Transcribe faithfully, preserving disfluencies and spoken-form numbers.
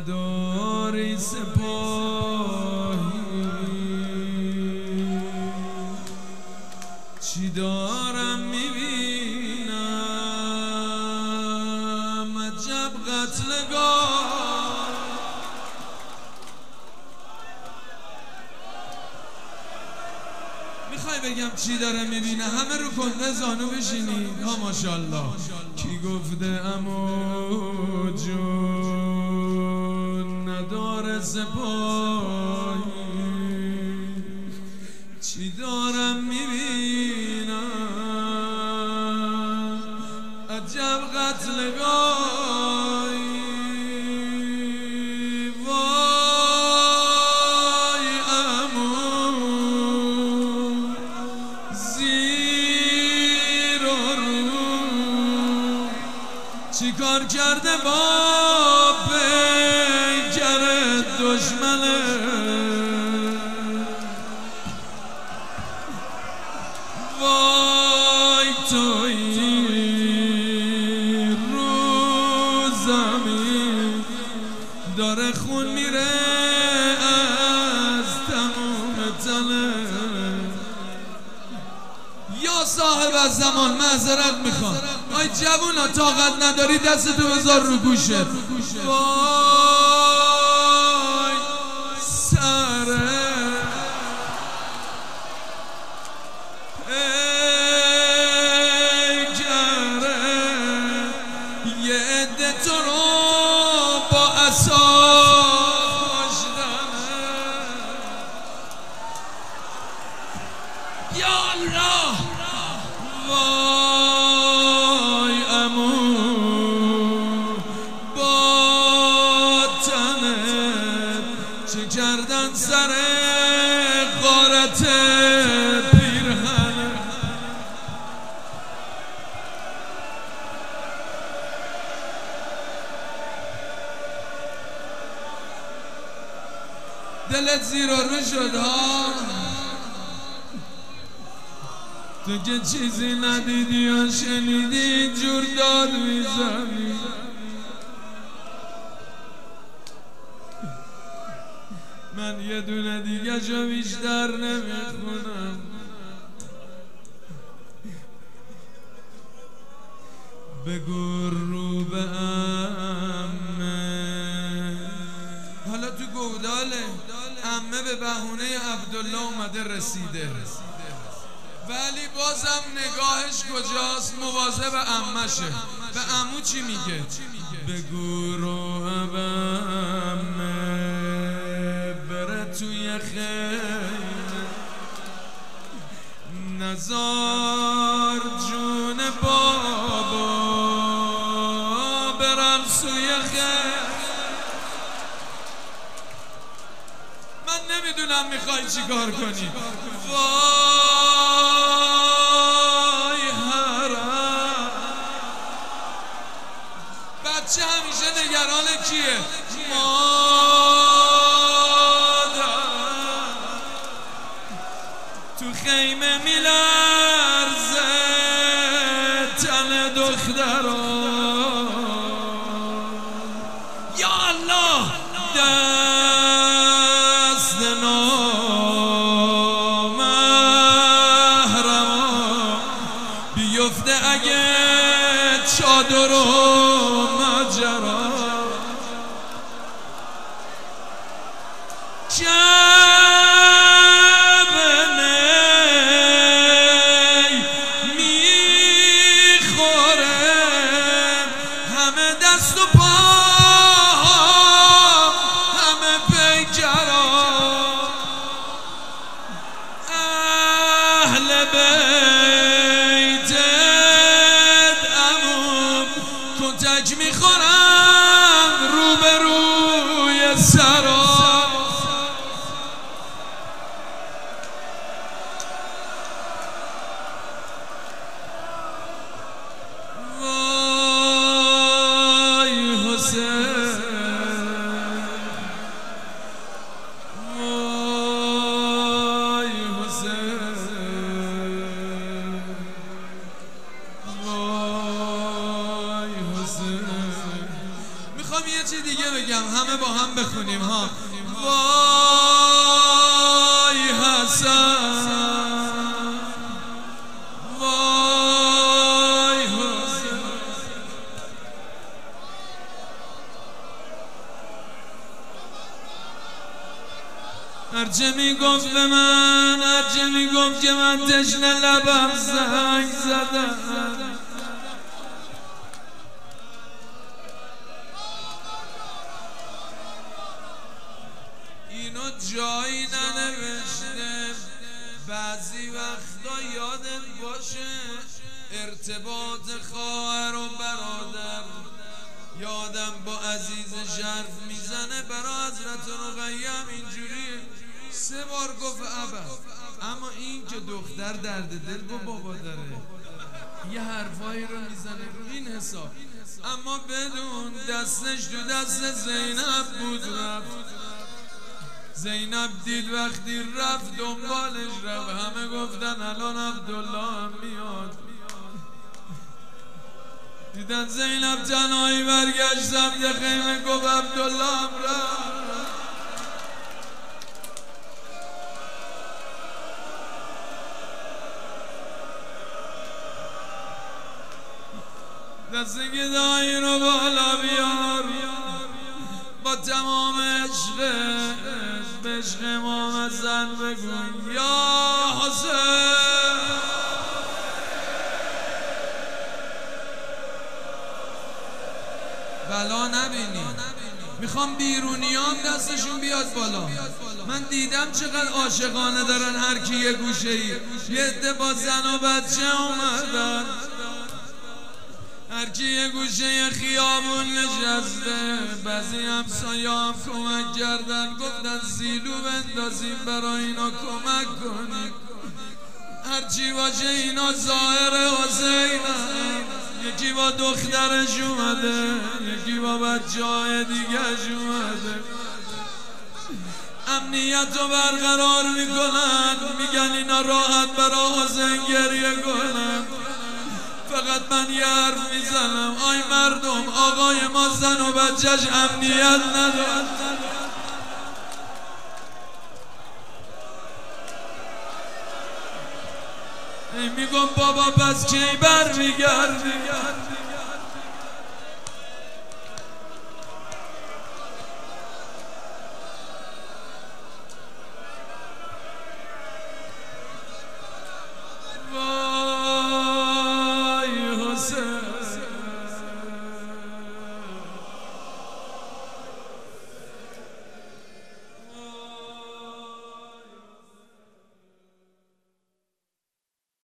نداری سپاهی چی دارم میبینم عجب قتلگاه میخوای بگم چی داره میبینه همه رو کنده زانو بشینید ها ماشاءالله کی گفته عمو جون نداره سپاهی چی دارم میبینم عجب قتلگاهی وای عمو زیر و رو چی کار کرده با پیکر دشمنه وای تویی رو زمین داره خون میره از تموم تنه یا صاحب از زمان معذرت میخوام آی جوونا طاقت نداری دستتو بذار رو گوشت وای سره یه عده تو رو با عصا کشتنه یا الله وای عمو با تنت چه کردن سر غارت پیرهنه دلت زیر و رو شد ها تو که چیزی ندیدی یا شنیدی جور داد میزنی من یه دونه دیگه جا بیشتر نمیخونم بگو رو به عمه حالا تو گوداله عمه به بهونه عبدالله اومده رسیده ولی بازم نگاهش کجاست مواظب عمشه به عمو چی میگه بگو رو عمه بره توی خیمه نزار جون بابا برن سوی خیمه من نمیدونم میخوای چی کار کنی وای حرام بچه همیشه نگران کیه مادر تو خیمه میلرزه تن دختران یا الله دست نامحرما بیفته اگه چادر و ماجرا جبنی میخوره همه دست و پا همه پیکرا اهل بیتت عمو کتک میخورن روبروی سرا وای حسین وای حسین بگم همه با هم بخونیم ها. وای حسن وای حسن هرچه میگفت به من، هرچه میگفت که من تشنه لبم زنگ زدم، اینو جایی ننوشته. بعضی وقتا یادت باشه ارتباط خواهر و برادر. یادم با عزیز شرف میزنه برا حضرت رقیه اینجوری سه بار گفت ابا، اما این که دختر درد دل با بابا داره یه حرفایی رو میزنه رو این حساب. اما بدون دستش تو دست زینب بود رفت. زینب دید وقتی رفت دنبالش رفت. همه گفتن الان عبدالله هم میاد. دیدن زینب تنهایی برگشت سمت خیمه گفت عبدالله هم رفت. دست گدایی رو بالا بیار با تمام عشقت به عشق امام حسن بگو یا حسین. بلا نبینی. میخوام بیرونیام دستشون بیاد بالا. من دیدم چقدر عاشقانه دارن هر کی یه گوشه ای. یه عده با زن و بچه اومدن، هر کی یه گوشه خیابون نشسته. بعضی همسایه هم کمک کردن، گفتن سیلو بندازیم برای اینا کمک کنیم. هرچی باشه اینا ظاهر حسینم. یکی با دخترش اومده، یکی با بچه های دیگرش اومده. امنیت رو برقرار میکنن، میگن اینا راحت برا حسین گریه کنن. فقط من یه حرف میزنم، آی مردم، آقای ما زن و بچهش امنیت ندارد. ای میگم بابا پس کی بر میگردی؟